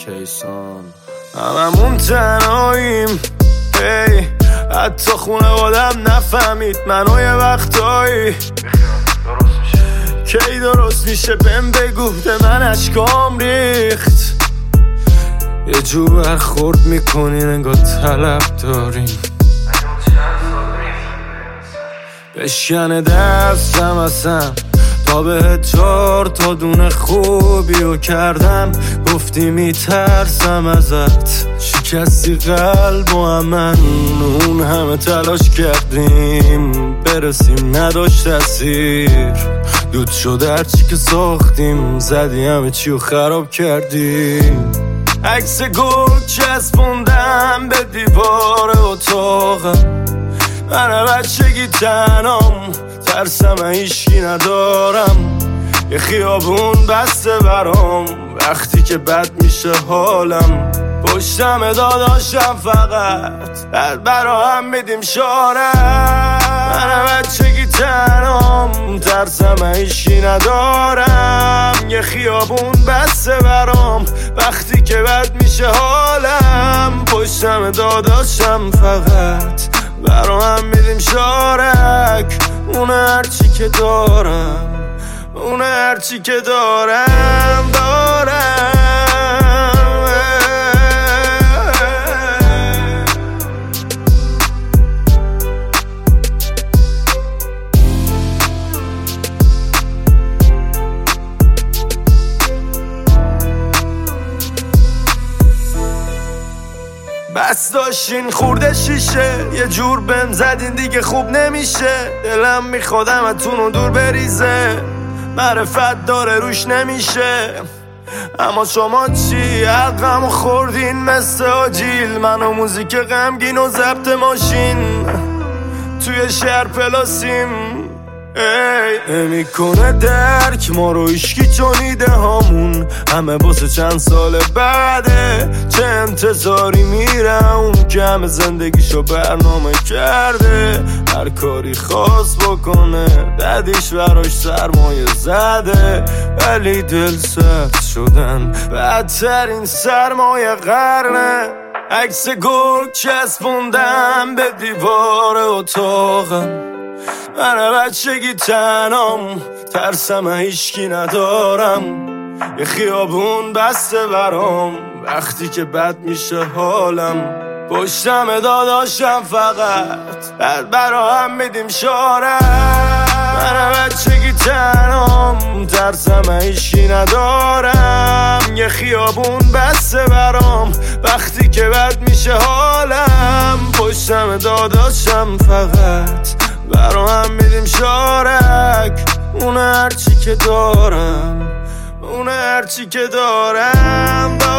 کیسان هممون تنهاییم حتی خونوادم نفهمید منو یه وقتایی کی درست میشه بهم بگو به من اشکام ریخت یه جو برخورد میکنین انگار طلب داریم بشکنه دستم اصلا تا به تا دونه خوبیو کردم گفتی میترسم ازت شکستی قلب و من اون همه تلاش کردیم برسیم نداشت تاثیر دود شد هرچی که ساختیم زدی همه چیو خراب کردیم عکس گل چسبوندم به دیوار اتاقم من بچگی تنام ترسم هیچکی ندارم یه خیابون بسته برام وقتی که بد میشه حالم پشتم داداشم فقط بعد برا هم میدیم شارم من بچگی تنام ترسم هیچکی ندارم یه خیابون بسته برام وقتی که بد میشه حالم پشتم داداشم فقط برا هم میدیم شارک اونه هرچی که دارم اونه هرچی که دارم بس داشتین خورده شیشه یه جور بهم زدین دیگه خوب نمیشه دلم میخواد همتونو دور بریزه معرفت داره روش نمیشه اما شما چی حقمو خوردین مثل آجیل من و موزیک غمگین و ضبط ماشین توی شهر پلاسیم نمیکنه درک ما رو ایشکی چون ایده هامون همه باسه چند سال بعده چه انتظاری میره اون که همه زندگیشو برنامه کرده هر کاری خواست بکنه ددیش براش سرمایه زده ولی دل سرد شدن بدترین سرمایه قرنه عکس گل چسبوندم به دیوار اتاقم من بچگی تنام ترسم هیچکی ندارم یه خیابون بسته برام وقتی که بد میشه حالم پشتم داداشم فقط بعد برا هم میدیم شارم من بچگی تنام ترسم هیچکی ندارم یه خیابون بسته برام وقتی که بد میشه حالم پشتم داداشم فقط برا هم میدیم شارک اونه هرچی که دارم اونه هرچی که دارم